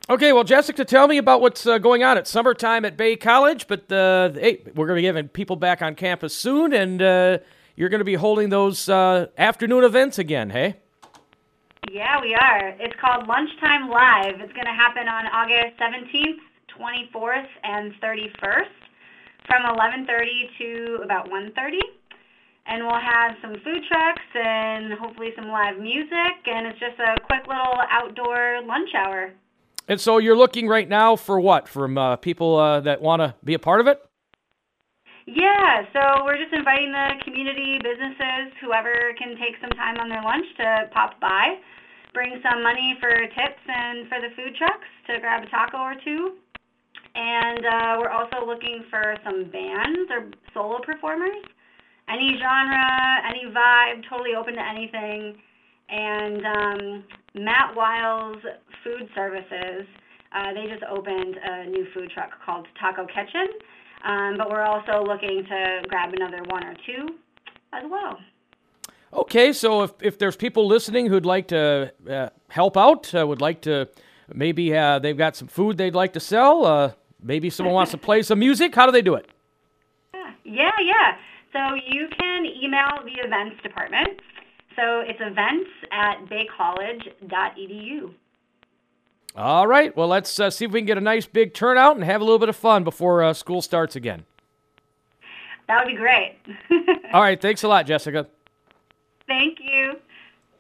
Okay, well, Jessica, tell me about what's going on. It's summertime at Bay College, but hey, we're going to be giving people back on campus soon, and you're going to be holding those afternoon events again, hey? Yeah, we are. It's called Lunchtime Live. It's going to happen on August 17th, 24th, and 31st from 11:30 to about 1:30. And we'll have some food trucks and hopefully some live music, and it's just a quick little outdoor lunch hour. And so you're looking right now for what? From people that want to be a part of it? Yeah, so we're just inviting the community, businesses, whoever can take some time on their lunch to pop by, bring some money for tips and for the food trucks to grab a taco or two. And we're also looking for some bands or solo performers. Any genre, any vibe, totally open to anything. And Matt Wiles Food Services, they just opened a new food truck called Taco Kitchen, but we're also looking to grab another one or two as well. Okay, so if there's people listening who'd like to help out, would like to, maybe they've got some food they'd like to sell, maybe someone wants to play some music, how do they do it? Yeah. So you can email the events department. So it's events@baycollege.edu. All right, well, let's see if we can get a nice big turnout and have a little bit of fun before school starts again. That would be great. All right, thanks a lot, Jessica. Thank you.